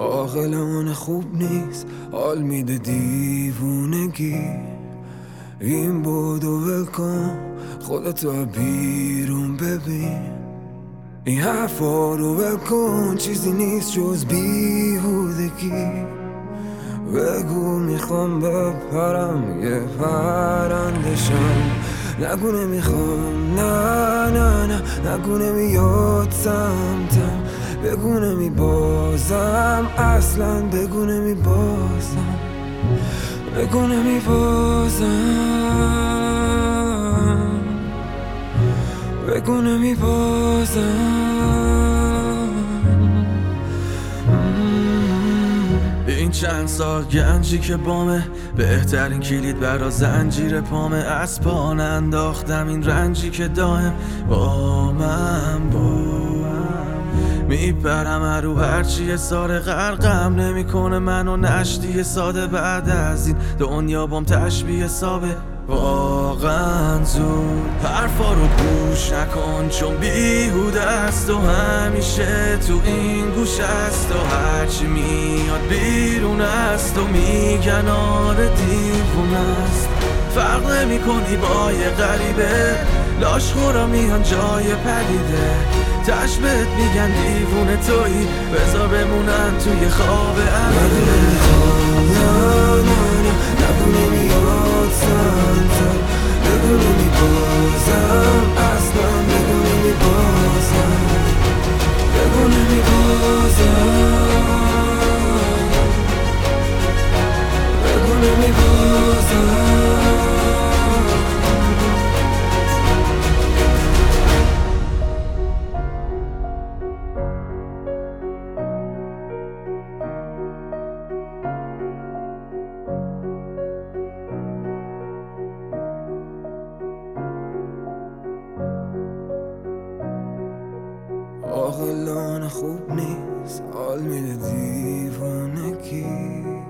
عاقلانه خوب نیست، حال میده دیوونگی. این بودو بکن، خودتو بیرون ببین. این حرفا رو بکن، چیزی نیست جز بیهودگی. بگو میخوام بپرم یه پرنده شم، نگو نمیخوام، نه نه نه، نگو نمیاد سمتم. بگو نمیبازم، اصلا بگو نمیبازم. بگو نمیبازم، بگو نمیبازم. این چند سال گنجی که بامه، بهترین کلید برا زنجیر پامه. از پا ننداختم این رنجی که دائم با من میپرم رو هرچی ساره غرقم نمیکنه منو نشتی ساده. بعد از این دنیا بام تشبیه سابه واقعا زود. حرفا رو گوش نکن چون بیهوده است و همیشه تو این گوش است و هرچی میاد بیرون است و میگن آره دیوون است. فرق نمی کنی با یه غریبه، لاش خورا میان جای پدیده. تش بهت میگن دیوونه تویی، بذار بمونن توی خواب عمیقه. نگو نمیاد سمتم، بگو نمیبازم، اصلا بگو نمیبازم. بگو نمیبازم، بگو نمیبازم. عاقلانه خوب نیست، حال میده دیوانگی.